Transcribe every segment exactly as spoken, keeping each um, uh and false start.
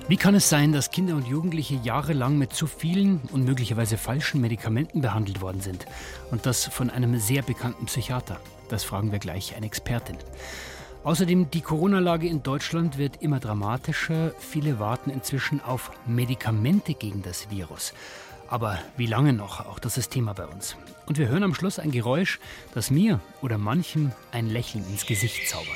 Wie kann es sein, dass Kinder und Jugendliche jahrelang mit zu vielen und möglicherweise falschen Medikamenten behandelt worden sind? Und das von einem sehr bekannten Psychiater. Das fragen wir gleich eine Expertin. Außerdem, die Corona-Lage in Deutschland wird immer dramatischer. Viele warten inzwischen auf Medikamente gegen das Virus. Aber wie lange noch? Auch das ist Thema bei uns. Und wir hören am Schluss ein Geräusch, das mir oder manchem ein Lächeln ins Gesicht zaubert.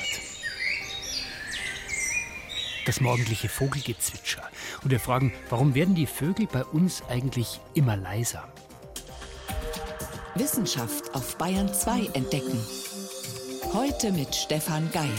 Das morgendliche Vogelgezwitscher. Und wir fragen, warum werden die Vögel bei uns eigentlich immer leiser? Wissenschaft auf Bayern zwei entdecken. Heute mit Stefan Geier.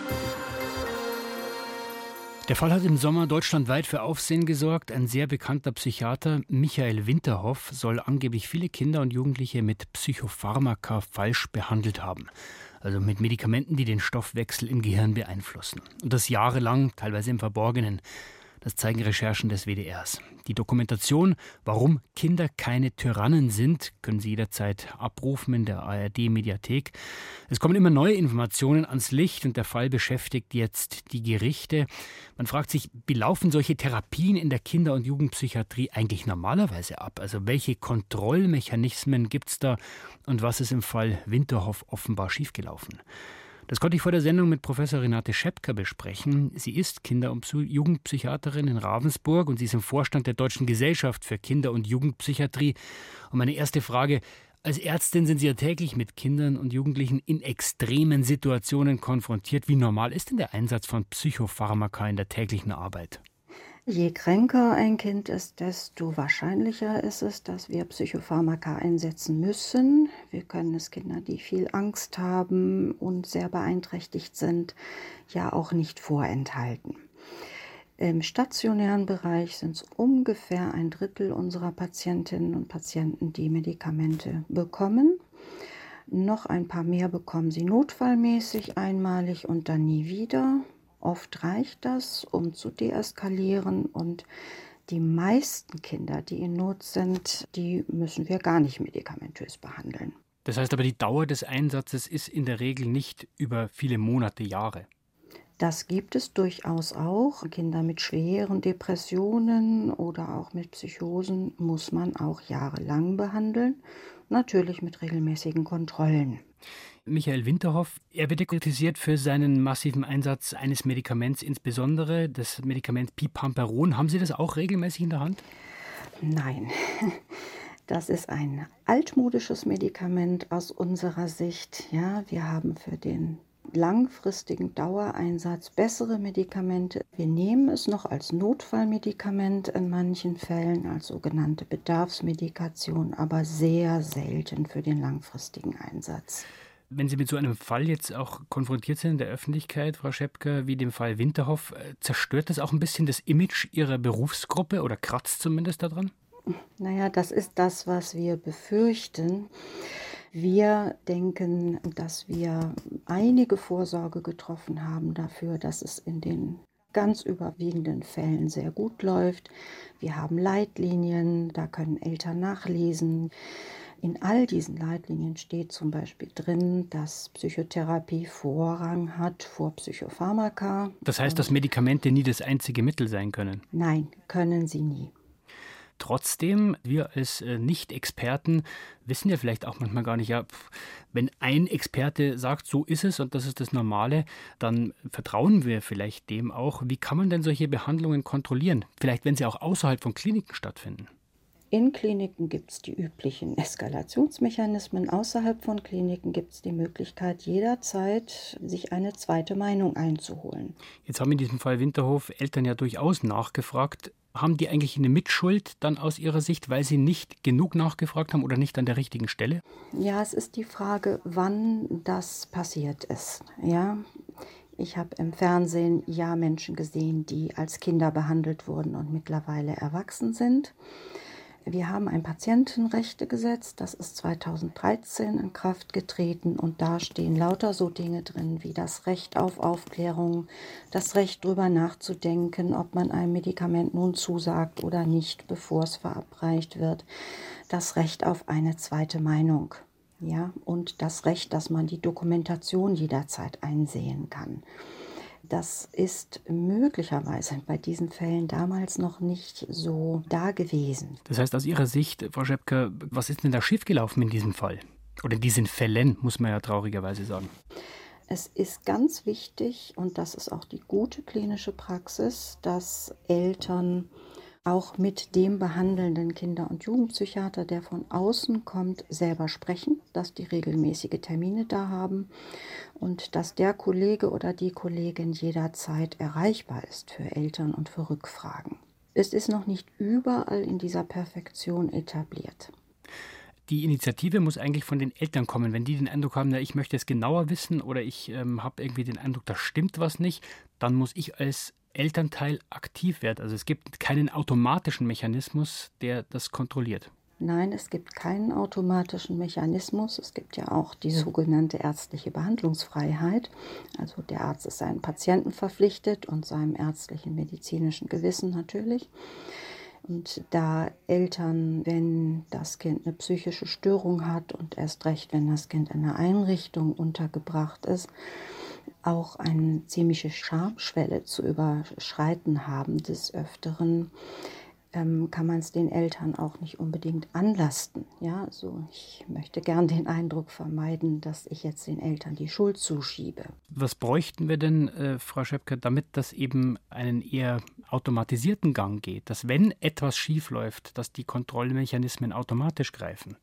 Der Fall hat im Sommer deutschlandweit für Aufsehen gesorgt. Ein sehr bekannter Psychiater, Michael Winterhoff, soll angeblich viele Kinder und Jugendliche mit Psychopharmaka falsch behandelt haben. Also mit Medikamenten, die den Stoffwechsel im Gehirn beeinflussen. Und das jahrelang, teilweise im Verborgenen. Das zeigen Recherchen des W D Rs. Die Dokumentation, warum Kinder keine Tyrannen sind, können Sie jederzeit abrufen in der A R D-Mediathek. Es kommen immer neue Informationen ans Licht und der Fall beschäftigt jetzt die Gerichte. Man fragt sich, wie laufen solche Therapien in der Kinder- und Jugendpsychiatrie eigentlich normalerweise ab? Also welche Kontrollmechanismen gibt es da und was ist im Fall Winterhoff offenbar schiefgelaufen? Das konnte ich vor der Sendung mit Professor Renate Schepker besprechen. Sie ist Kinder- und Jugendpsychiaterin in Ravensburg und sie ist im Vorstand der Deutschen Gesellschaft für Kinder- und Jugendpsychiatrie. Und meine erste Frage: Als Ärztin sind Sie ja täglich mit Kindern und Jugendlichen in extremen Situationen konfrontiert. Wie normal ist denn der Einsatz von Psychopharmaka in der täglichen Arbeit? Je kränker ein Kind ist, desto wahrscheinlicher ist es, dass wir Psychopharmaka einsetzen müssen. Wir können es Kindern, die viel Angst haben und sehr beeinträchtigt sind, ja auch nicht vorenthalten. Im stationären Bereich sind es ungefähr ein Drittel unserer Patientinnen und Patienten, die Medikamente bekommen. Noch ein paar mehr bekommen sie notfallmäßig einmalig und dann nie wieder. Oft reicht das, um zu deeskalieren, und die meisten Kinder, die in Not sind, die müssen wir gar nicht medikamentös behandeln. Das heißt aber, die Dauer des Einsatzes ist in der Regel nicht über viele Monate, Jahre. Das gibt es durchaus auch. Kinder mit schweren Depressionen oder auch mit Psychosen muss man auch jahrelang behandeln, natürlich mit regelmäßigen Kontrollen. Michael Winterhoff, er wird kritisiert für seinen massiven Einsatz eines Medikaments, insbesondere das Medikament Pipamperon. Haben Sie das auch regelmäßig in der Hand? Nein, das ist ein altmodisches Medikament aus unserer Sicht. Ja, wir haben für den langfristigen Dauereinsatz bessere Medikamente. Wir nehmen es noch als Notfallmedikament in manchen Fällen, als sogenannte Bedarfsmedikation, aber sehr selten für den langfristigen Einsatz. Wenn Sie mit so einem Fall jetzt auch konfrontiert sind in der Öffentlichkeit, Frau Schepker, wie dem Fall Winterhoff, zerstört das auch ein bisschen das Image Ihrer Berufsgruppe oder kratzt zumindest daran? Naja, das ist das, was wir befürchten. Wir denken, dass wir einige Vorsorge getroffen haben dafür, dass es in den ganz überwiegenden Fällen sehr gut läuft. Wir haben Leitlinien, da können Eltern nachlesen. In all diesen Leitlinien steht zum Beispiel drin, dass Psychotherapie Vorrang hat vor Psychopharmaka. Das heißt, dass Medikamente nie das einzige Mittel sein können? Nein, können sie nie. Trotzdem, wir als Nicht-Experten wissen ja vielleicht auch manchmal gar nicht, ja, wenn ein Experte sagt, so ist es und das ist das Normale, dann vertrauen wir vielleicht dem auch. Wie kann man denn solche Behandlungen kontrollieren? Vielleicht, wenn sie auch außerhalb von Kliniken stattfinden. In Kliniken gibt es die üblichen Eskalationsmechanismen. Außerhalb von Kliniken gibt es die Möglichkeit, jederzeit sich eine zweite Meinung einzuholen. Jetzt haben in diesem Fall Winterhoff Eltern ja durchaus nachgefragt. Haben die eigentlich eine Mitschuld dann aus Ihrer Sicht, weil sie nicht genug nachgefragt haben oder nicht an der richtigen Stelle? Ja, es ist die Frage, wann das passiert ist. Ja, ich habe im Fernsehen ja Menschen gesehen, die als Kinder behandelt wurden und mittlerweile erwachsen sind. Wir haben ein Patientenrechtegesetz, das ist zweitausenddreizehn in Kraft getreten, und da stehen lauter so Dinge drin wie das Recht auf Aufklärung, das Recht darüber nachzudenken, ob man einem Medikament nun zusagt oder nicht, bevor es verabreicht wird, das Recht auf eine zweite Meinung, ja, und das Recht, dass man die Dokumentation jederzeit einsehen kann. Das ist möglicherweise bei diesen Fällen damals noch nicht so da gewesen. Das heißt, aus Ihrer Sicht, Frau Schepker, was ist denn da schiefgelaufen in diesem Fall? Oder in diesen Fällen, muss man ja traurigerweise sagen. Es ist ganz wichtig, und das ist auch die gute klinische Praxis, dass Eltern auch mit dem behandelnden Kinder- und Jugendpsychiater, der von außen kommt, selber sprechen, dass die regelmäßige Termine da haben und dass der Kollege oder die Kollegin jederzeit erreichbar ist für Eltern und für Rückfragen. Es ist noch nicht überall in dieser Perfektion etabliert. Die Initiative muss eigentlich von den Eltern kommen. Wenn die den Eindruck haben, na, ich möchte es genauer wissen oder ich ähm, habe irgendwie den Eindruck, da stimmt was nicht, dann muss ich als Elternteil aktiv werden. Also es gibt keinen automatischen Mechanismus, der das kontrolliert. Nein, es gibt keinen automatischen Mechanismus. Es gibt ja auch die sogenannte ärztliche Behandlungsfreiheit. Also der Arzt ist seinen Patienten verpflichtet und seinem ärztlichen medizinischen Gewissen natürlich. Und da Eltern, wenn das Kind eine psychische Störung hat und erst recht, wenn das Kind in einer Einrichtung untergebracht ist, auch eine ziemliche Schamschwelle zu überschreiten haben des Öfteren, ähm, kann man es den Eltern auch nicht unbedingt anlasten. Ja, also ich möchte gern den Eindruck vermeiden, dass ich jetzt den Eltern die Schuld zuschiebe. Was bräuchten wir denn, äh, Frau Schepker, damit das eben einen eher automatisierten Gang geht, dass wenn etwas schiefläuft, dass die Kontrollmechanismen automatisch greifen?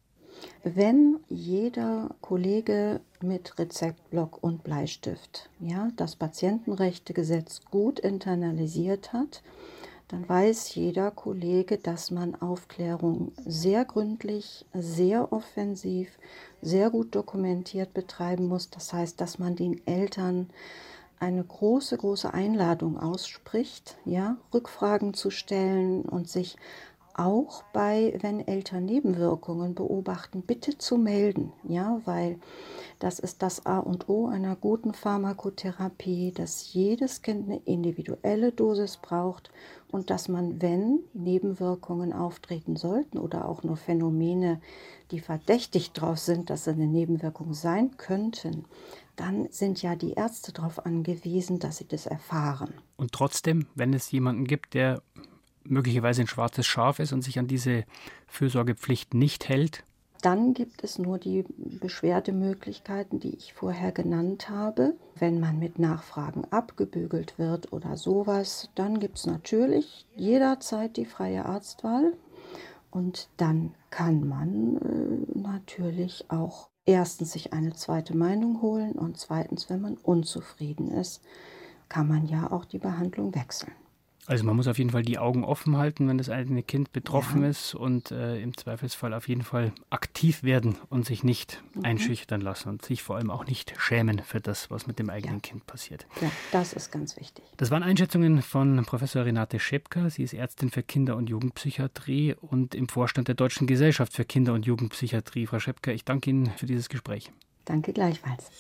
Wenn jeder Kollege mit Rezeptblock und Bleistift, ja, das Patientenrechtegesetz gut internalisiert hat, dann weiß jeder Kollege, dass man Aufklärung sehr gründlich, sehr offensiv, sehr gut dokumentiert betreiben muss. Das heißt, dass man den Eltern eine große, große Einladung ausspricht, ja, Rückfragen zu stellen und sich auch bei, wenn Eltern Nebenwirkungen beobachten, bitte zu melden, ja, weil das ist das A und O einer guten Pharmakotherapie, dass jedes Kind eine individuelle Dosis braucht und dass man, wenn Nebenwirkungen auftreten sollten oder auch nur Phänomene, die verdächtig drauf sind, dass sie eine Nebenwirkung sein könnten, dann sind ja die Ärzte darauf angewiesen, dass sie das erfahren. Und trotzdem, wenn es jemanden gibt, der möglicherweise ein schwarzes Schaf ist und sich an diese Fürsorgepflicht nicht hält? Dann gibt es nur die Beschwerdemöglichkeiten, die ich vorher genannt habe. Wenn man mit Nachfragen abgebügelt wird oder sowas, dann gibt es natürlich jederzeit die freie Arztwahl. Und dann kann man äh, natürlich auch erstens sich eine zweite Meinung holen und zweitens, wenn man unzufrieden ist, kann man ja auch die Behandlung wechseln. Also man muss auf jeden Fall die Augen offen halten, wenn das eigene Kind betroffen Ja. ist und äh, im Zweifelsfall auf jeden Fall aktiv werden und sich nicht mhm. einschüchtern lassen und sich vor allem auch nicht schämen für das, was mit dem eigenen ja. Kind passiert. Ja, das ist ganz wichtig. Das waren Einschätzungen von Professor Renate Schepker. Sie ist Ärztin für Kinder- und Jugendpsychiatrie und im Vorstand der Deutschen Gesellschaft für Kinder- und Jugendpsychiatrie. Frau Schepker, ich danke Ihnen für dieses Gespräch. Danke gleichfalls.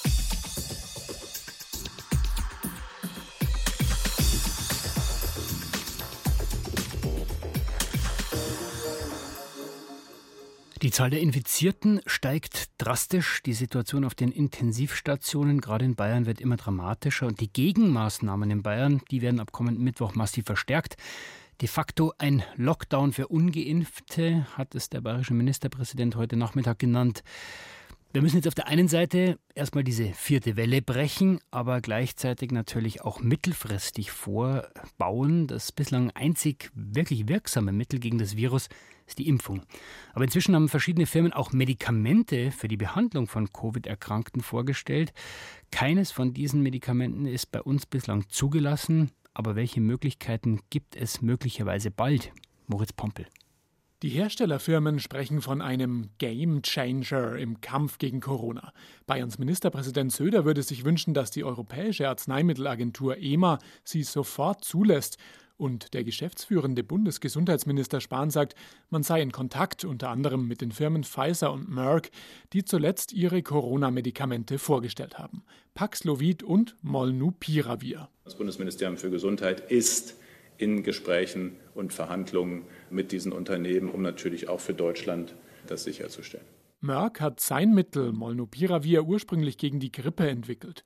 Die Zahl der Infizierten steigt drastisch. Die Situation auf den Intensivstationen, gerade in Bayern, wird immer dramatischer. Und die Gegenmaßnahmen in Bayern, die werden ab kommenden Mittwoch massiv verstärkt. De facto ein Lockdown für Ungeimpfte, hat es der bayerische Ministerpräsident heute Nachmittag genannt. Wir müssen jetzt auf der einen Seite erstmal diese vierte Welle brechen, aber gleichzeitig natürlich auch mittelfristig vorbauen. Das bislang einzig wirklich wirksame Mittel gegen das Virus ist die Impfung. Aber inzwischen haben verschiedene Firmen auch Medikamente für die Behandlung von Covid-Erkrankten vorgestellt. Keines von diesen Medikamenten ist bei uns bislang zugelassen. Aber welche Möglichkeiten gibt es möglicherweise bald? Moritz Pompel. Die Herstellerfirmen sprechen von einem Game Changer im Kampf gegen Corona. Bayerns Ministerpräsident Söder würde sich wünschen, dass die Europäische Arzneimittelagentur E M A sie sofort zulässt. Und der geschäftsführende Bundesgesundheitsminister Spahn sagt, man sei in Kontakt unter anderem mit den Firmen Pfizer und Merck, die zuletzt ihre Corona-Medikamente vorgestellt haben. Paxlovid und Molnupiravir. Das Bundesministerium für Gesundheit ist in Gesprächen und Verhandlungen mit diesen Unternehmen, um natürlich auch für Deutschland das sicherzustellen. Merck hat sein Mittel Molnupiravir ursprünglich gegen die Grippe entwickelt.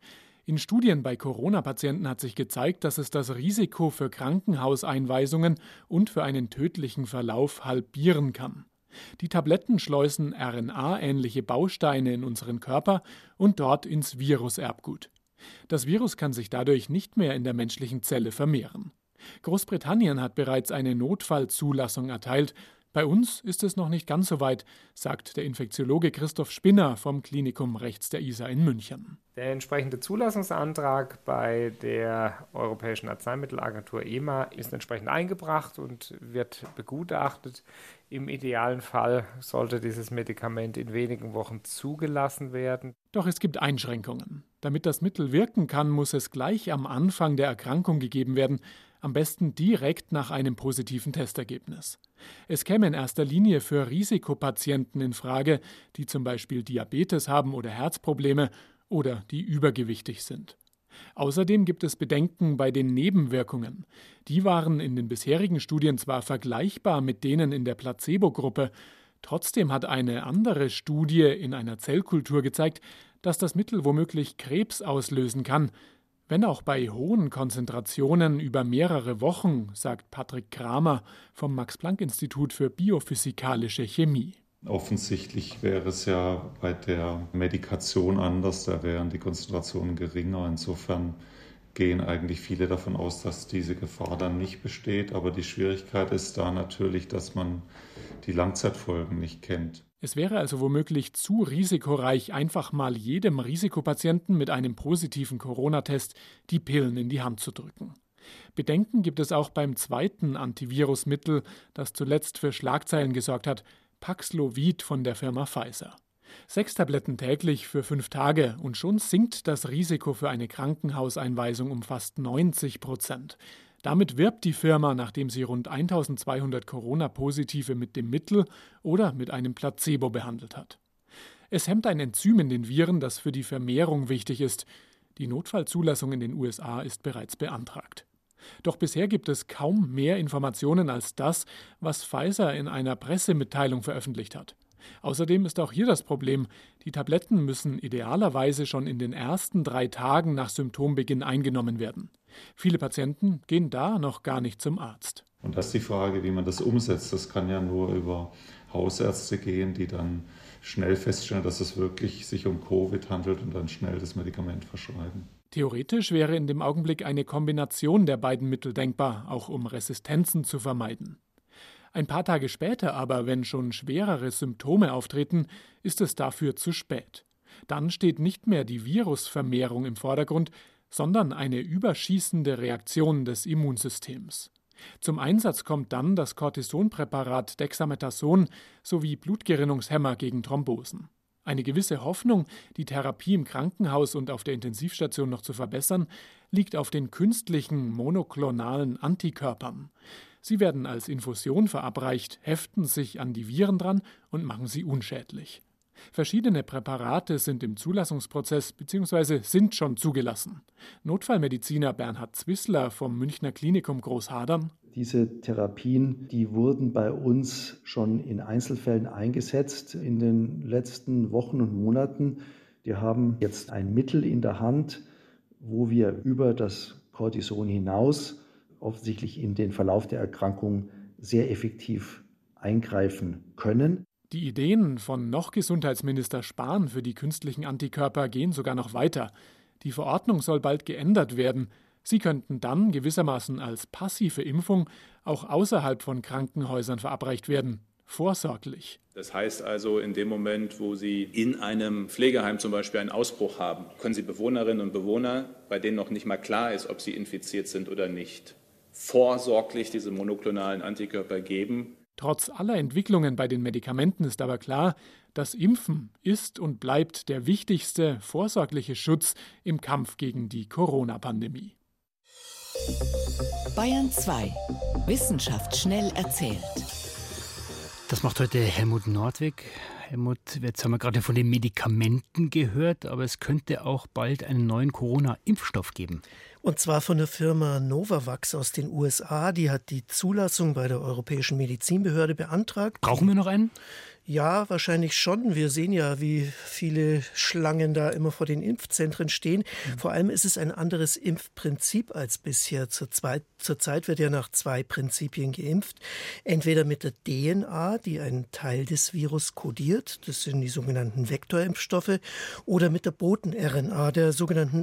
In Studien bei Corona-Patienten hat sich gezeigt, dass es das Risiko für Krankenhauseinweisungen und für einen tödlichen Verlauf halbieren kann. Die Tabletten schleusen R N A-ähnliche Bausteine in unseren Körper und dort ins Viruserbgut. Das Virus kann sich dadurch nicht mehr in der menschlichen Zelle vermehren. Großbritannien hat bereits eine Notfallzulassung erteilt. Bei uns ist es noch nicht ganz so weit, sagt der Infektiologe Christoph Spinner vom Klinikum rechts der Isar in München. Der entsprechende Zulassungsantrag bei der Europäischen Arzneimittelagentur E M A ist entsprechend eingebracht und wird begutachtet. Im idealen Fall sollte dieses Medikament in wenigen Wochen zugelassen werden. Doch es gibt Einschränkungen. Damit das Mittel wirken kann, muss es gleich am Anfang der Erkrankung gegeben werden, am besten direkt nach einem positiven Testergebnis. Es käme in erster Linie für Risikopatienten in Frage, die zum Beispiel Diabetes haben oder Herzprobleme oder die übergewichtig sind. Außerdem gibt es Bedenken bei den Nebenwirkungen. Die waren in den bisherigen Studien zwar vergleichbar mit denen in der Placebo-Gruppe, trotzdem hat eine andere Studie in einer Zellkultur gezeigt, dass das Mittel womöglich Krebs auslösen kann, wenn auch bei hohen Konzentrationen über mehrere Wochen, sagt Patrick Kramer vom Max-Planck-Institut für biophysikalische Chemie. Offensichtlich wäre es ja bei der Medikation anders, da wären die Konzentrationen geringer. Insofern gehen eigentlich viele davon aus, dass diese Gefahr dann nicht besteht. Aber die Schwierigkeit ist da natürlich, dass man die Langzeitfolgen nicht kennt. Es wäre also womöglich zu risikoreich, einfach mal jedem Risikopatienten mit einem positiven Corona-Test die Pillen in die Hand zu drücken. Bedenken gibt es auch beim zweiten Antivirusmittel, das zuletzt für Schlagzeilen gesorgt hat, Paxlovid von der Firma Pfizer. Sechs Tabletten täglich für fünf Tage und schon sinkt das Risiko für eine Krankenhauseinweisung um fast neunzig Prozent. Damit wirbt die Firma, nachdem sie rund eintausendzweihundert Corona-Positive mit dem Mittel oder mit einem Placebo behandelt hat. Es hemmt ein Enzym in den Viren, das für die Vermehrung wichtig ist. Die Notfallzulassung in den U S A ist bereits beantragt. Doch bisher gibt es kaum mehr Informationen als das, was Pfizer in einer Pressemitteilung veröffentlicht hat. Außerdem ist auch hier das Problem, die Tabletten müssen idealerweise schon in den ersten drei Tagen nach Symptombeginn eingenommen werden. Viele Patienten gehen da noch gar nicht zum Arzt. Und das ist die Frage, wie man das umsetzt. Das kann ja nur über Hausärzte gehen, die dann schnell feststellen, dass es wirklich sich um Covid handelt und dann schnell das Medikament verschreiben. Theoretisch wäre in dem Augenblick eine Kombination der beiden Mittel denkbar, auch um Resistenzen zu vermeiden. Ein paar Tage später aber, wenn schon schwerere Symptome auftreten, ist es dafür zu spät. Dann steht nicht mehr die Virusvermehrung im Vordergrund, sondern eine überschießende Reaktion des Immunsystems. Zum Einsatz kommt dann das Cortisonpräparat Dexamethason sowie Blutgerinnungshemmer gegen Thrombosen. Eine gewisse Hoffnung, die Therapie im Krankenhaus und auf der Intensivstation noch zu verbessern, liegt auf den künstlichen monoklonalen Antikörpern. Sie werden als Infusion verabreicht, heften sich an die Viren dran und machen sie unschädlich. Verschiedene Präparate sind im Zulassungsprozess bzw. sind schon zugelassen. Notfallmediziner Bernhard Zwissler vom Münchner Klinikum Großhadern. Diese Therapien, die wurden bei uns schon in Einzelfällen eingesetzt in den letzten Wochen und Monaten. Wir haben jetzt ein Mittel in der Hand, wo wir über das Cortison hinaus offensichtlich in den Verlauf der Erkrankung sehr effektiv eingreifen können. Die Ideen von noch Gesundheitsminister Spahn für die künstlichen Antikörper gehen sogar noch weiter. Die Verordnung soll bald geändert werden. Sie könnten dann gewissermaßen als passive Impfung auch außerhalb von Krankenhäusern verabreicht werden. Vorsorglich. Das heißt also, in dem Moment, wo Sie in einem Pflegeheim zum Beispiel einen Ausbruch haben, können Sie Bewohnerinnen und Bewohner, bei denen noch nicht mal klar ist, ob sie infiziert sind oder nicht, vorsorglich diese monoklonalen Antikörper geben. Trotz aller Entwicklungen bei den Medikamenten ist aber klar, das Impfen ist und bleibt der wichtigste vorsorgliche Schutz im Kampf gegen die Corona-Pandemie. Bayern zwei. Wissenschaft schnell erzählt. Das macht heute Helmut Nordwig. Helmut, jetzt haben wir gerade von den Medikamenten gehört, aber es könnte auch bald einen neuen Corona-Impfstoff geben. Und zwar von der Firma Novavax aus den U S A. Die hat die Zulassung bei der Europäischen Medizinbehörde beantragt. Brauchen wir noch einen? Ja, wahrscheinlich schon. Wir sehen ja, wie viele Schlangen da immer vor den Impfzentren stehen. Mhm. Vor allem ist es ein anderes Impfprinzip als bisher. Zurzeit, zurzeit wird ja nach zwei Prinzipien geimpft. Entweder mit der D N A, die einen Teil des Virus kodiert, das sind die sogenannten Vektorimpfstoffe, oder mit der Boten-R N A, der sogenannten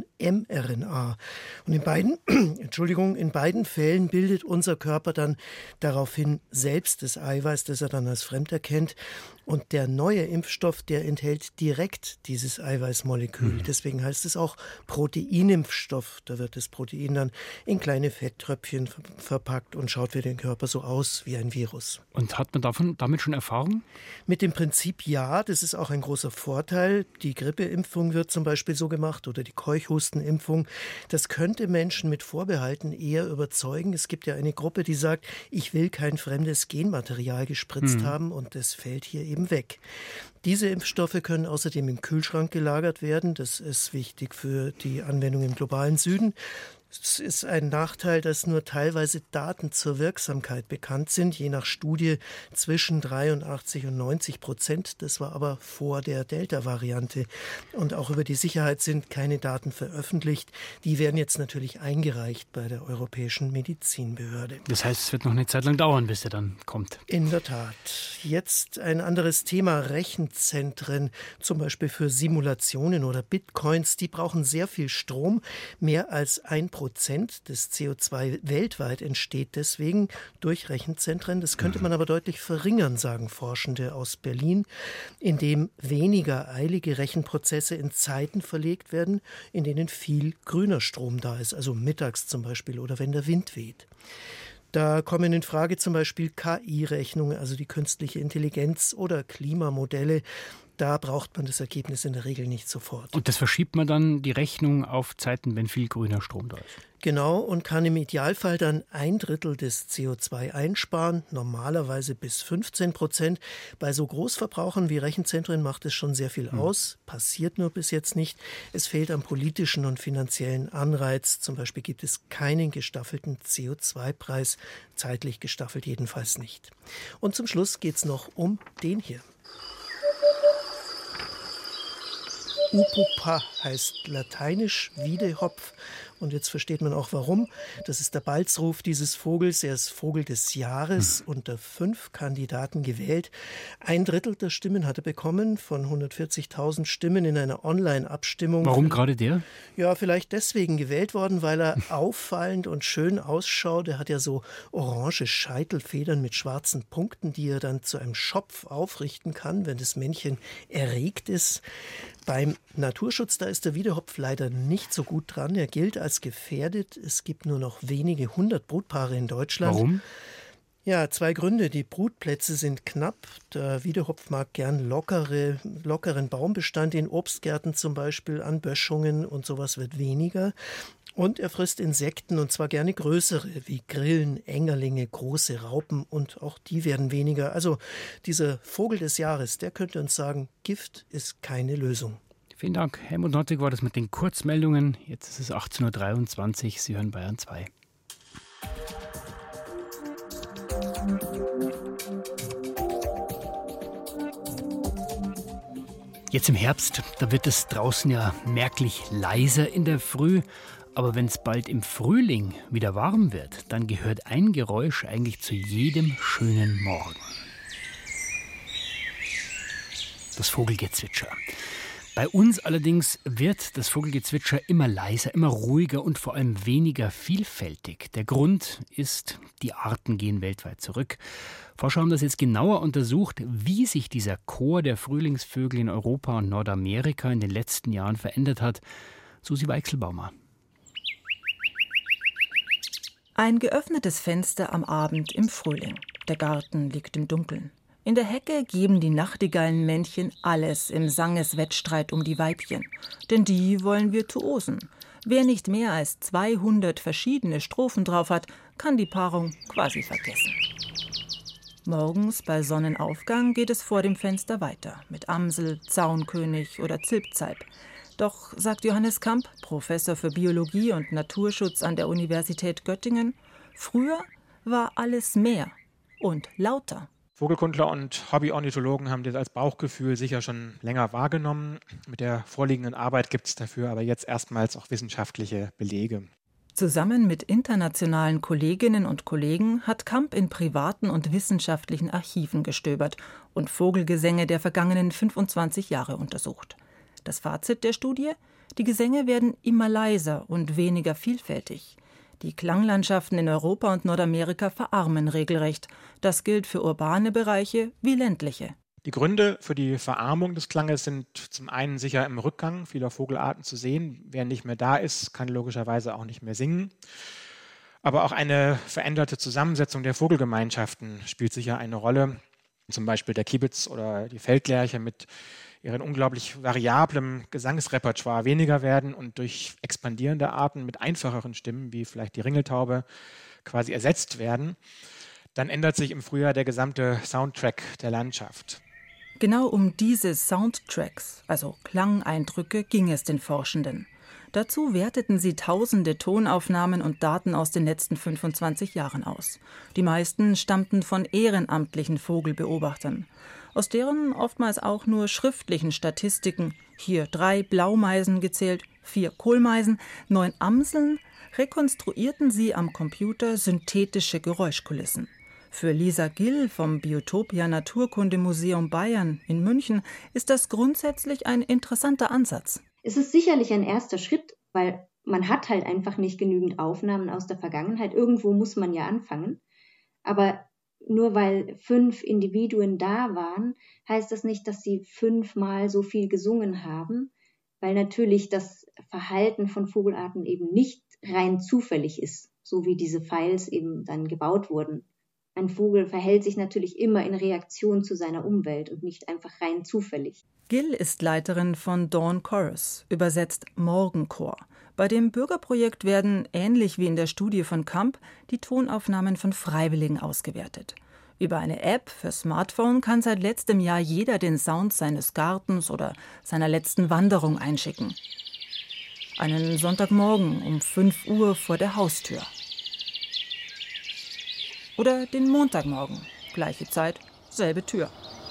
mRNA. Und in beiden, Entschuldigung, in beiden Fällen bildet unser Körper dann daraufhin selbst das Eiweiß, das er dann als fremd erkennt. Und der neue Impfstoff, der enthält direkt dieses Eiweißmolekül. Mhm. Deswegen heißt es auch Proteinimpfstoff. Da wird das Protein dann in kleine Fetttröpfchen verpackt und schaut für den Körper so aus wie ein Virus. Und hat man davon, damit schon Erfahrung? Mit dem Prinzip ja, das ist auch ein großer Vorteil. Die Grippeimpfung wird zum Beispiel so gemacht oder die Keuchhustenimpfung. Das könnte Menschen mit Vorbehalten eher überzeugen. Es gibt ja eine Gruppe, die sagt, ich will kein fremdes Genmaterial gespritzt mhm. haben und das fällt hier eben weg. Diese Impfstoffe können außerdem im Kühlschrank gelagert werden. Das ist wichtig für die Anwendung im globalen Süden. Es ist ein Nachteil, dass nur teilweise Daten zur Wirksamkeit bekannt sind, je nach Studie zwischen dreiundachtzig und neunzig Prozent. Das war aber vor der Delta-Variante. Und auch über die Sicherheit sind keine Daten veröffentlicht. Die werden jetzt natürlich eingereicht bei der Europäischen Medizinbehörde. Das heißt, es wird noch eine Zeit lang dauern, bis er dann kommt. In der Tat. Jetzt ein anderes Thema, Rechenzentren, zum Beispiel für Simulationen oder Bitcoins. Die brauchen sehr viel Strom, mehr als ein Prozent des C O zwei weltweit entsteht deswegen durch Rechenzentren. Das könnte man aber deutlich verringern, sagen Forschende aus Berlin, indem weniger eilige Rechenprozesse in Zeiten verlegt werden, in denen viel grüner Strom da ist, also mittags zum Beispiel oder wenn der Wind weht. Da kommen in Frage zum Beispiel K I-Rechnungen, also die künstliche Intelligenz oder Klimamodelle. Da braucht man das Ergebnis in der Regel nicht sofort. Und das verschiebt man dann die Rechnung auf Zeiten, wenn viel grüner Strom da ist? Genau, und kann im Idealfall dann ein Drittel des C O zwei einsparen, normalerweise bis fünfzehn Prozent. Bei so Großverbrauchern wie Rechenzentren macht es schon sehr viel hm. aus, passiert nur bis jetzt nicht. Es fehlt am politischen und finanziellen Anreiz. Zum Beispiel gibt es keinen gestaffelten C O zwei Preis, zeitlich gestaffelt jedenfalls nicht. Und zum Schluss geht es noch um den hier. Upupa heißt lateinisch Wiedehopf und jetzt versteht man auch warum. Das ist der Balzruf dieses Vogels. Er ist Vogel des Jahres, hm. unter fünf Kandidaten gewählt. Ein Drittel der Stimmen hat er bekommen, von hundertvierzigtausend Stimmen in einer Online-Abstimmung. Warum gerade der? Ja, vielleicht deswegen gewählt worden, weil er auffallend und schön ausschaut. Er hat ja so orange Scheitelfedern mit schwarzen Punkten, die er dann zu einem Schopf aufrichten kann, wenn das Männchen erregt ist. Beim Naturschutz, da ist der Wiedehopf leider nicht so gut dran. Er gilt als gefährdet. Es gibt nur noch wenige hundert Brutpaare in Deutschland. Warum? Ja, zwei Gründe. Die Brutplätze sind knapp. Der Wiedehopf mag gern lockere, lockeren Baumbestand in Obstgärten zum Beispiel, an Böschungen und sowas wird weniger. Und er frisst Insekten, und zwar gerne größere, wie Grillen, Engerlinge, große Raupen, und auch die werden weniger. Also dieser Vogel des Jahres, der könnte uns sagen, Gift ist keine Lösung. Vielen Dank. Helmut Nottig war das mit den Kurzmeldungen. Jetzt ist es achtzehn Uhr dreiundzwanzig. Sie hören Bayern zwei. Jetzt im Herbst, da wird es draußen ja merklich leiser in der Früh. Aber wenn es bald im Frühling wieder warm wird, dann gehört ein Geräusch eigentlich zu jedem schönen Morgen. Das Vogelgezwitscher. Bei uns allerdings wird das Vogelgezwitscher immer leiser, immer ruhiger und vor allem weniger vielfältig. Der Grund ist, die Arten gehen weltweit zurück. Forscher haben das jetzt genauer untersucht, wie sich dieser Chor der Frühlingsvögel in Europa und Nordamerika in den letzten Jahren verändert hat. Susi Weichselbaumer. Ein geöffnetes Fenster am Abend im Frühling. Der Garten liegt im Dunkeln. In der Hecke geben die Nachtigallenmännchen alles im Sangeswettstreit um die Weibchen. Denn die wollen Virtuosen. Wer nicht mehr als zweihundert verschiedene Strophen drauf hat, kann die Paarung quasi vergessen. Morgens bei Sonnenaufgang geht es vor dem Fenster weiter. Mit Amsel, Zaunkönig oder Zilpzalp. Doch, sagt Johannes Kamp, Professor für Biologie und Naturschutz an der Universität Göttingen, früher war alles mehr und lauter. Vogelkundler und Hobbyornithologen haben das als Bauchgefühl sicher schon länger wahrgenommen. Mit der vorliegenden Arbeit gibt es dafür aber jetzt erstmals auch wissenschaftliche Belege. Zusammen mit internationalen Kolleginnen und Kollegen hat Kamp in privaten und wissenschaftlichen Archiven gestöbert und Vogelgesänge der vergangenen fünfundzwanzig Jahre untersucht. Das Fazit der Studie: Die Gesänge werden immer leiser und weniger vielfältig. Die Klanglandschaften in Europa und Nordamerika verarmen regelrecht. Das gilt für urbane Bereiche wie ländliche. Die Gründe für die Verarmung des Klanges sind zum einen sicher im Rückgang vieler Vogelarten zu sehen. Wer nicht mehr da ist, kann logischerweise auch nicht mehr singen. Aber auch eine veränderte Zusammensetzung der Vogelgemeinschaften spielt sicher eine Rolle. Zum Beispiel der Kiebitz oder die Feldlerche mit ihren unglaublich variablem Gesangsrepertoire weniger werden und durch expandierende Arten mit einfacheren Stimmen, wie vielleicht die Ringeltaube, quasi ersetzt werden. Dann ändert sich im Frühjahr der gesamte Soundtrack der Landschaft. Genau um diese Soundtracks, also Klangeindrücke, ging es den Forschenden. Dazu werteten sie tausende Tonaufnahmen und Daten aus den letzten fünfundzwanzig Jahren aus. Die meisten stammten von ehrenamtlichen Vogelbeobachtern. Aus deren oftmals auch nur schriftlichen Statistiken, hier drei Blaumeisen gezählt, vier Kohlmeisen, neun Amseln, rekonstruierten sie am Computer synthetische Geräuschkulissen. Für Lisa Gill vom Biotopia Naturkundemuseum Bayern in München ist das grundsätzlich ein interessanter Ansatz. Es ist sicherlich ein erster Schritt, weil man hat halt einfach nicht genügend Aufnahmen aus der Vergangenheit. Irgendwo muss man ja anfangen. Aber nur weil fünf Individuen da waren, heißt das nicht, dass sie fünfmal so viel gesungen haben, weil natürlich das Verhalten von Vogelarten eben nicht rein zufällig ist, so wie diese Files eben dann gebaut wurden. Ein Vogel verhält sich natürlich immer in Reaktion zu seiner Umwelt und nicht einfach rein zufällig. Gill ist Leiterin von Dawn Chorus, übersetzt Morgenchor. Bei dem Bürgerprojekt werden, ähnlich wie in der Studie von Kamp, die Tonaufnahmen von Freiwilligen ausgewertet. Über eine App für Smartphone kann seit letztem Jahr jeder den Sound seines Gartens oder seiner letzten Wanderung einschicken. Einen Sonntagmorgen um fünf Uhr vor der Haustür. Oder den Montagmorgen, gleiche Zeit, selbe Tür.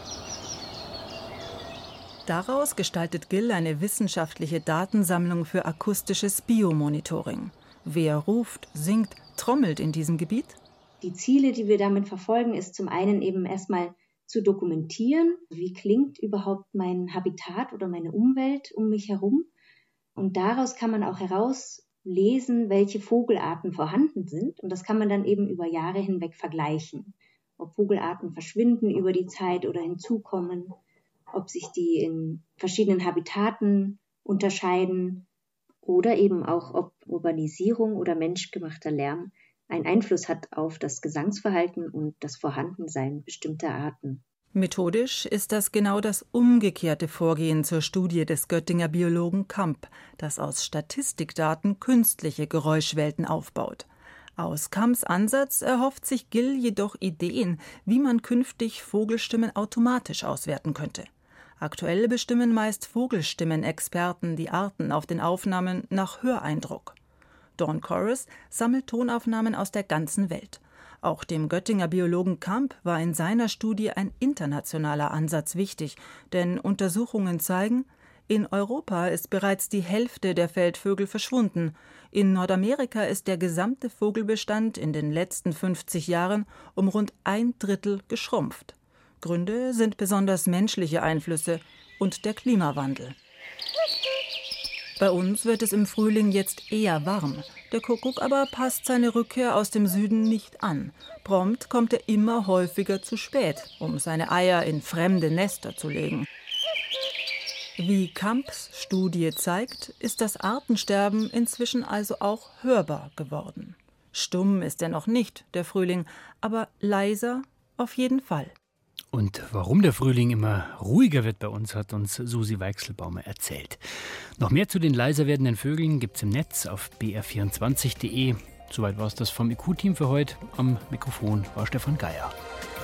Daraus gestaltet Gill eine wissenschaftliche Datensammlung für akustisches Biomonitoring. Wer ruft, singt, trommelt in diesem Gebiet? Die Ziele, die wir damit verfolgen, ist zum einen eben erstmal zu dokumentieren, wie klingt überhaupt mein Habitat oder meine Umwelt um mich herum. Und daraus kann man auch herauslesen, welche Vogelarten vorhanden sind. Und das kann man dann eben über Jahre hinweg vergleichen. Ob Vogelarten verschwinden über die Zeit oder hinzukommen, ob sich die in verschiedenen Habitaten unterscheiden oder eben auch, ob Urbanisierung oder menschgemachter Lärm einen Einfluss hat auf das Gesangsverhalten und das Vorhandensein bestimmter Arten. Methodisch ist das genau das umgekehrte Vorgehen zur Studie des Göttinger Biologen Kamp, das aus Statistikdaten künstliche Geräuschwelten aufbaut. Aus Kamps Ansatz erhofft sich Gill jedoch Ideen, wie man künftig Vogelstimmen automatisch auswerten könnte. Aktuell bestimmen meist Vogelstimmenexperten die Arten auf den Aufnahmen nach Höreindruck. Dawn Chorus sammelt Tonaufnahmen aus der ganzen Welt. Auch dem Göttinger Biologen Kamp war in seiner Studie ein internationaler Ansatz wichtig, denn Untersuchungen zeigen, in Europa ist bereits die Hälfte der Feldvögel verschwunden. In Nordamerika ist der gesamte Vogelbestand in den letzten fünfzig Jahren um rund ein Drittel geschrumpft. Gründe sind besonders menschliche Einflüsse und der Klimawandel. Bei uns wird es im Frühling jetzt eher warm. Der Kuckuck aber passt seine Rückkehr aus dem Süden nicht an. Prompt kommt er immer häufiger zu spät, um seine Eier in fremde Nester zu legen. Wie Kamps Studie zeigt, ist das Artensterben inzwischen also auch hörbar geworden. Stumm ist er noch nicht, der Frühling, aber leiser auf jeden Fall. Und warum der Frühling immer ruhiger wird bei uns, hat uns Susi Weichselbaumer erzählt. Noch mehr zu den leiser werdenden Vögeln gibt's im Netz auf b r vierundzwanzig punkt de. Soweit war es das vom I Q-Team für heute. Am Mikrofon war Stefan Geier.